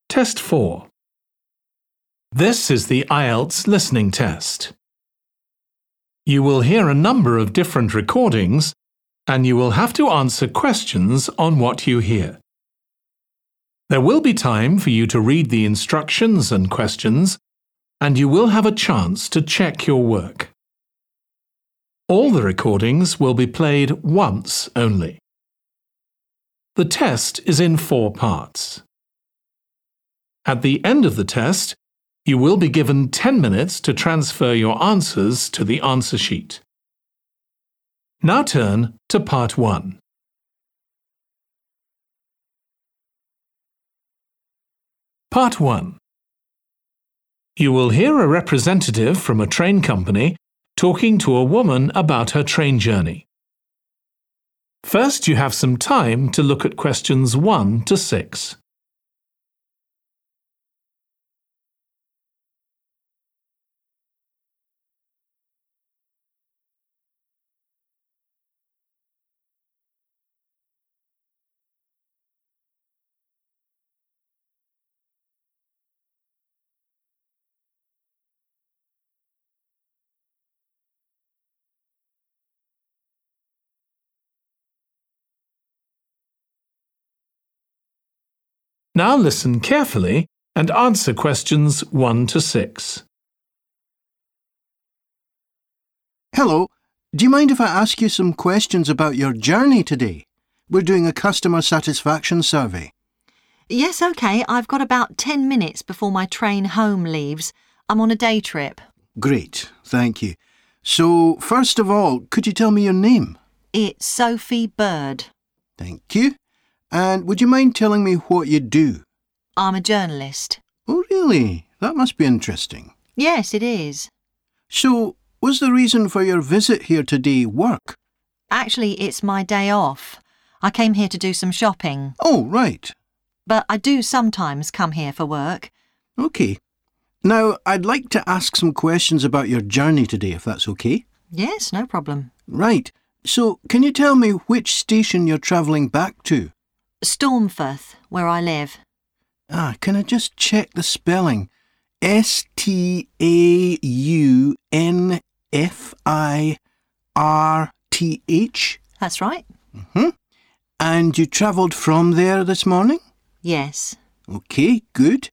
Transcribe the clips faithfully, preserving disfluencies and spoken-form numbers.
Test four. This is the I E L T S listening test. You will hear a number of different recordings and you will have to answer questions on what you hear. There will be time for you to read the instructions and questions, and you will have a chance to check your work. All the recordings will be played once only. The test is in four parts. At the end of the test, you will be given ten minutes to transfer your answers to the answer sheet. Now turn to part one. Part one. You will hear a representative from a train company talking to a woman about her train journey. First, you have some time to look at questions one to six. Now listen carefully and answer questions one to six. Hello, do you mind if I ask you some questions about your journey today? We're doing a customer satisfaction survey. Yes, OK. I've got about ten minutes before my train home leaves. I'm on a day trip. Great, thank you. So, first of all, could you tell me your name? It's Sophie Bird. Thank you. And would you mind telling me what you do? I'm a journalist. Oh, really? That must be interesting. Yes, it is. So, was the reason for your visit here today work? Actually, it's my day off. I came here to do some shopping. Oh, right. But I do sometimes come here for work. OK. Now, I'd like to ask some questions about your journey today, if that's OK. Yes, no problem. Right. So, can you tell me which station you're travelling back to? Stormforth, where I live. Ah, can I just check the spelling? S T A U N F I R T H? That's right. Mm-hmm. And you travelled from there this morning? Yes. OK, good.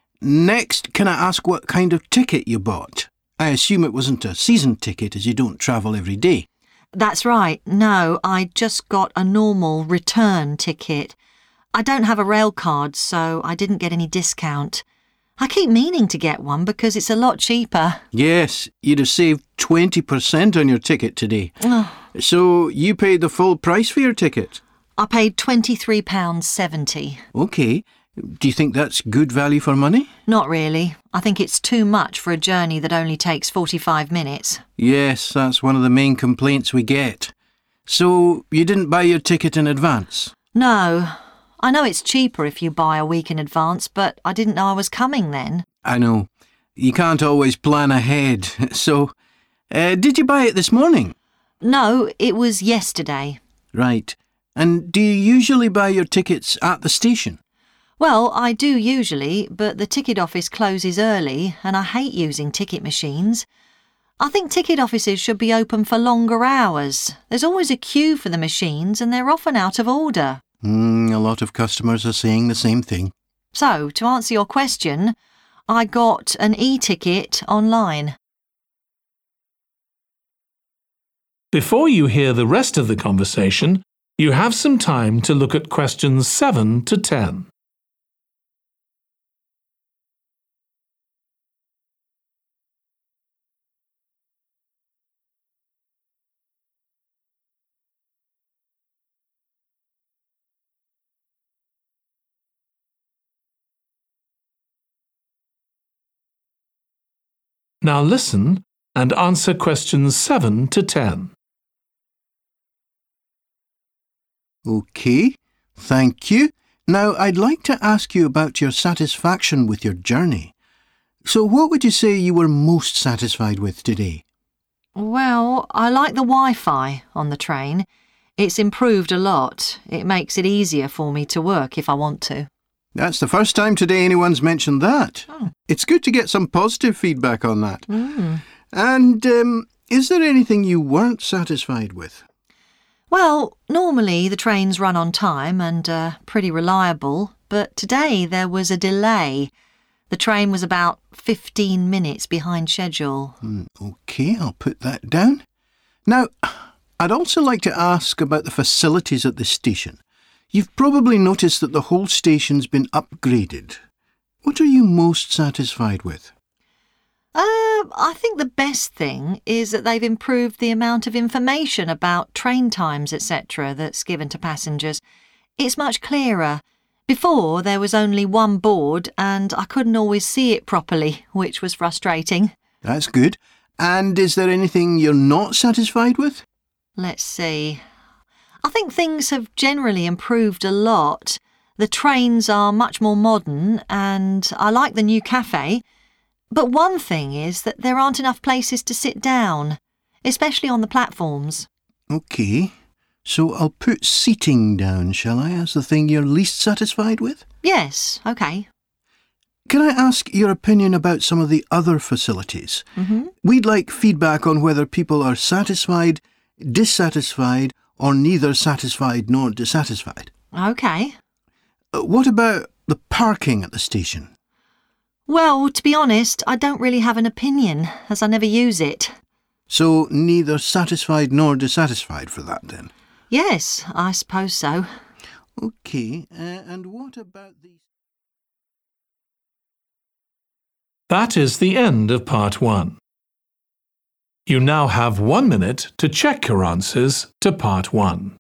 Next, can I ask what kind of ticket you bought? I assume it wasn't a season ticket as you don't travel every day. That's right. No, I just got a normal return ticket. I don't have a rail card, so I didn't get any discount. I keep meaning to get one because it's a lot cheaper. Yes, you'd have saved twenty percent on your ticket today. Oh. So you paid the full price for your ticket? I paid twenty-three pounds seventy. OK. Do you think that's good value for money? Not really. I think it's too much for a journey that only takes forty-five minutes. Yes, that's one of the main complaints we get. So you didn't buy your ticket in advance? No. I know it's cheaper if you buy a week in advance, but I didn't know I was coming then. I know. You can't always plan ahead. So, uh, did you buy it this morning? No, it was yesterday. Right. And do you usually buy your tickets at the station? Well, I do usually, but the ticket office closes early and I hate using ticket machines. I think ticket offices should be open for longer hours. There's always a queue for the machines and they're often out of order. Mm, a lot of customers are saying the same thing. So, to answer your question, I got an e-ticket online. Before you hear the rest of the conversation, you have some time to look at questions seven to ten. Now listen and answer questions seven to ten. OK, thank you. Now I'd like to ask you about your satisfaction with your journey. So what would you say you were most satisfied with today? Well, I like the Wi-Fi on the train. It's improved a lot. It makes it easier for me to work if I want to. That's the first time today anyone's mentioned that. Oh. It's good to get some positive feedback on that. Mm. And um, is there anything you weren't satisfied with? Well, normally the trains run on time and are pretty reliable, but today there was a delay. The train was about fifteen minutes behind schedule. Mm, OK, I'll put that down. Now, I'd also like to ask about the facilities at the station. You've probably noticed that the whole station's been upgraded. What are you most satisfied with? Uh, I think the best thing is that they've improved the amount of information about train times, et cetera that's given to passengers. It's much clearer. Before, there was only one board and I couldn't always see it properly, which was frustrating. That's good. And is there anything you're not satisfied with? Let's see. I think things have generally improved a lot. The trains are much more modern and I like the new cafe. But one thing is that there aren't enough places to sit down, especially on the platforms. OK, so I'll put seating down, shall I, as the thing you're least satisfied with? Yes, OK. Can I ask your opinion about some of the other facilities? Mm-hmm. We'd like feedback on whether people are satisfied, dissatisfied, or neither satisfied nor dissatisfied. OK. Uh, what about the parking at the station? Well, to be honest, I don't really have an opinion, as I never use it. So neither satisfied nor dissatisfied for that, then? Yes, I suppose so. OK, uh, and what about the... That is the end of part one. You now have one minute to check your answers to part one.